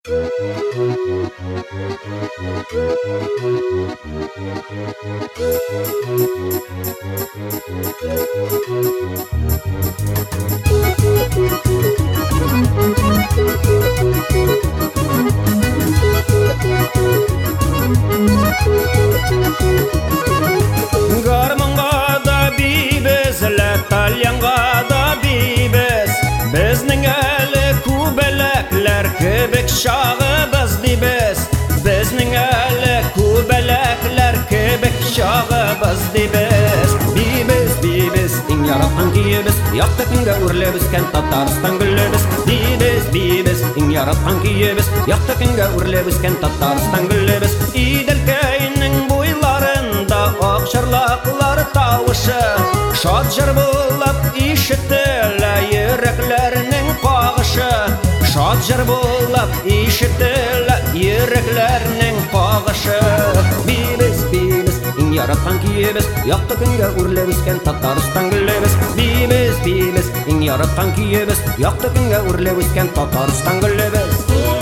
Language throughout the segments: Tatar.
Garmanga da bibes, Talyanga da bibes. Bizning ali kubelaklar kibik shog'imiz dibes. Bizning ali kubelaklar kibik shog'imiz dibes. Bibes, ing yaratgan kiyibes, yoqda kunga urilibes, kan Tatariston gulibes. Bibes, ing yaratgan kiyibes, yoqda kunga urilibes, kan Tatariston gulibes. İdelkayning bo'ylarında oqshirloqlar tovushi, shod jir bo'lib eshitilar yuraklarning qog'ishi. Shod jir bo'lib eshitilar yuraklarning qog'ishi. Bibes, ing yaratgan kiyibes, yoqda kunga urilibes, kan Tatariston gulibes. Bibes, ing yaratgan kiyibes, yoqda kunga urilibes, kan Tatariston gulibes.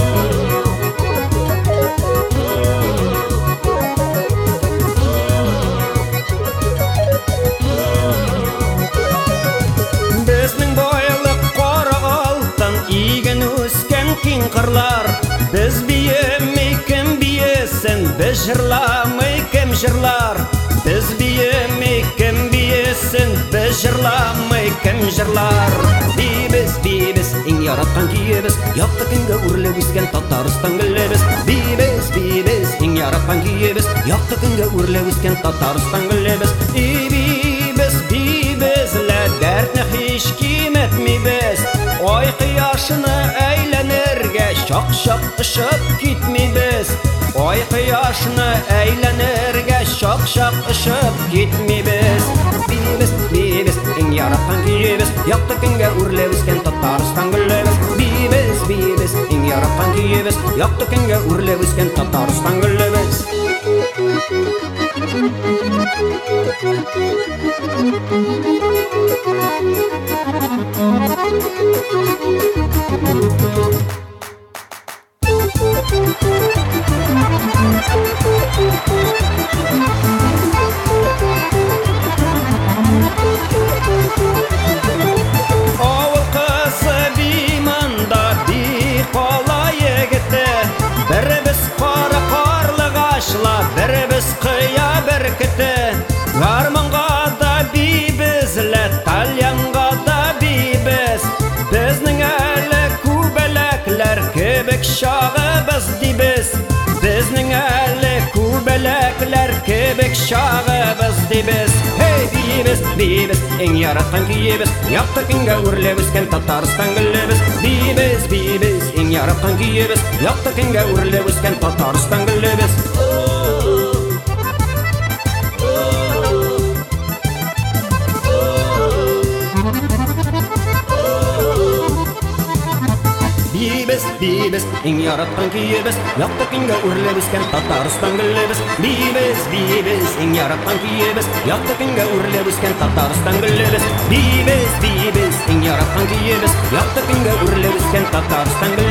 King qirlar biz biyemey kim biyesin, biz jırlamay kim jırlar. Biz biyemey kim biyesin, biz jırlamay kim jırlar. Bibes, ing yaratgan kiyibes, yoqda kunga urilibes, kan Tatariston gulibes. Bibes, ing yaratgan kiyibes, yoqda kunga urilibes, kan Tatariston gulibes. Bibes, la dardni hech kim etmibes. Oy quyoshini aylanirga shoq ishib ketmibes. Oy quyoshini aylanirga shoq ishib ketmibes. Bibes, ing yaratgan kiyibes, yoqda kunga urilibes, kan Tatariston gulibes. Bibes, ing yaratgan kiyibes, yoqda kunga urilibes, kan Tatariston gulibes. Oğul kızı bimanda bir qola yigiti, biri biz qora qorli g'ashla, biri biz qiya birkiti. Garmonga da bibizlar, Talyanga da bibis. Bizning ali kubelaklar kibik shog'imiz dibis. Bizning ali kubelaklar kibik shog'imiz dibis. Hey bibes, ing yaratgan kiyibes, yoqda kunga urilibes, kan Tatariston gulibes. Bibes, ing yaratgan kiyibes, yoqda kunga urilibes, kan Tatariston gulibes. Bibes, ing yaratgan kiyibes, yoqda kunga urilibes, kan Tatariston gulibes. Bibes, ing yaratgan kiyibes, yoqda kunga urilibes, kan Tatariston gulibes. Bibes, ing yaratgan kiyibes, yoqda kunga urilibes, kan Tatariston gulibes.